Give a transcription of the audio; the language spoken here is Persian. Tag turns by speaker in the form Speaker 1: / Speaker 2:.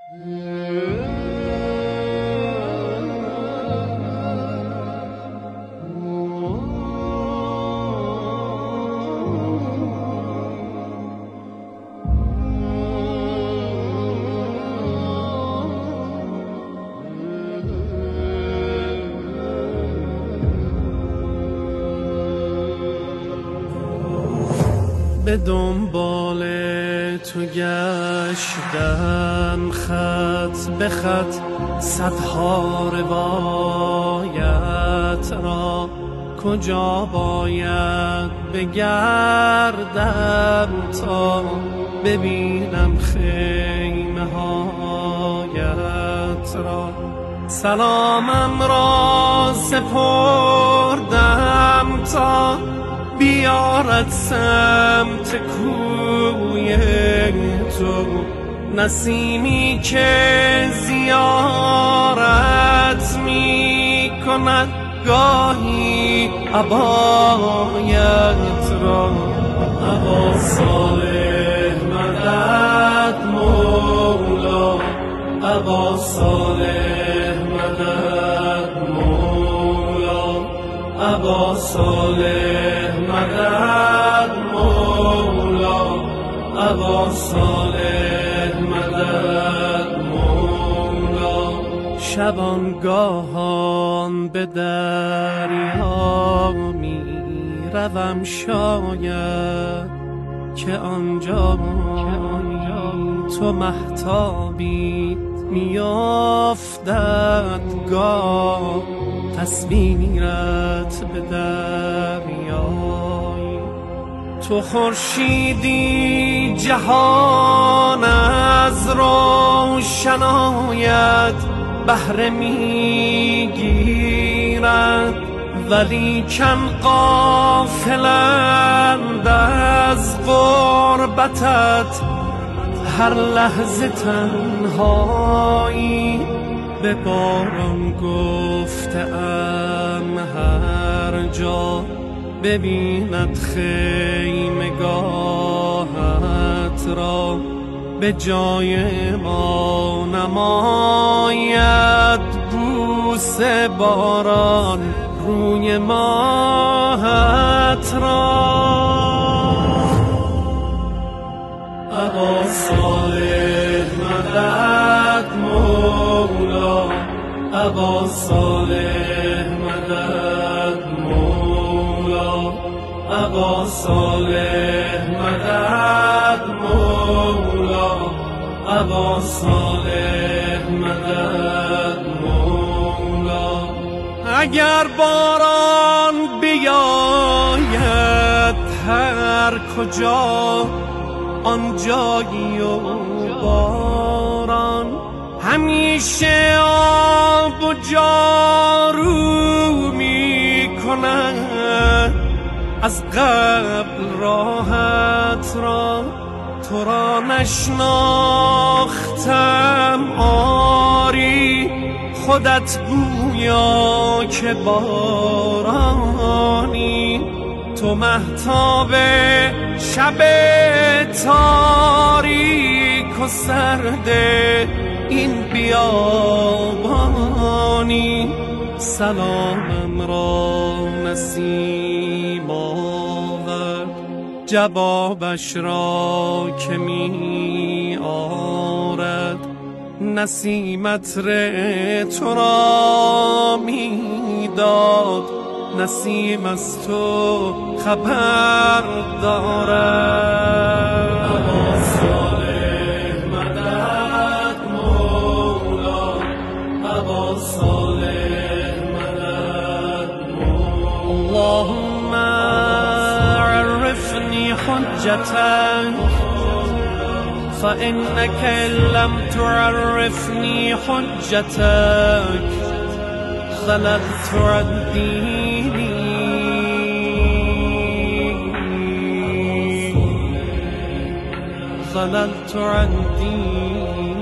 Speaker 1: به دنبال تو گشتم خط به خط صدها روایت را، کجا باید بگردم تا ببینم خیمه هایت را. سلامم را سپردم تا بیارد سمت کوی تو، نسیمی که زیارت می کند گاهی عبایت را. ابا صالح مدد مولا، ابا صالح مدد مولا، ابا صالح مدد مولا، ابا صالح مدد مولا. شبانگاهان به دریا می روم، شاید که آنجا تو مهتابی میافتد گاه تصویرت به دریای. تو خورشیدی جهان از روشنایت بهره میگیرد، ولیکن غافلند از غربتت هر لحظه تنهایی. به باران گفتم هر جا ببیند خیمگاهت را، به جای ما نماید بوس باران روی ماهت را. ابا صالح مدد مولا، ابا صالح مدد مولا، ابا صالح مدد مولا، ابا صالح مدد مولا. اگر باران بیاید هر کجا آنجایی و باران همیشه آب و جارو می کند از قبل راحت را. تو را نشناختم آری، خودت گویا که بارانی. تو مهتاب شب تاریک و سرد این بیابانی. سلامم را نسیم آورد، جوابش را که می آرد. نسیمت تو را می داد، نسیم از تو خبر دارد. ابا صالح مدد مولا، ابا صالح مدد مولا. اللهم عرفني حجتك، فإنك إن لم تعرفني حجتك ضللت عن ديني. ضللت عن ديني.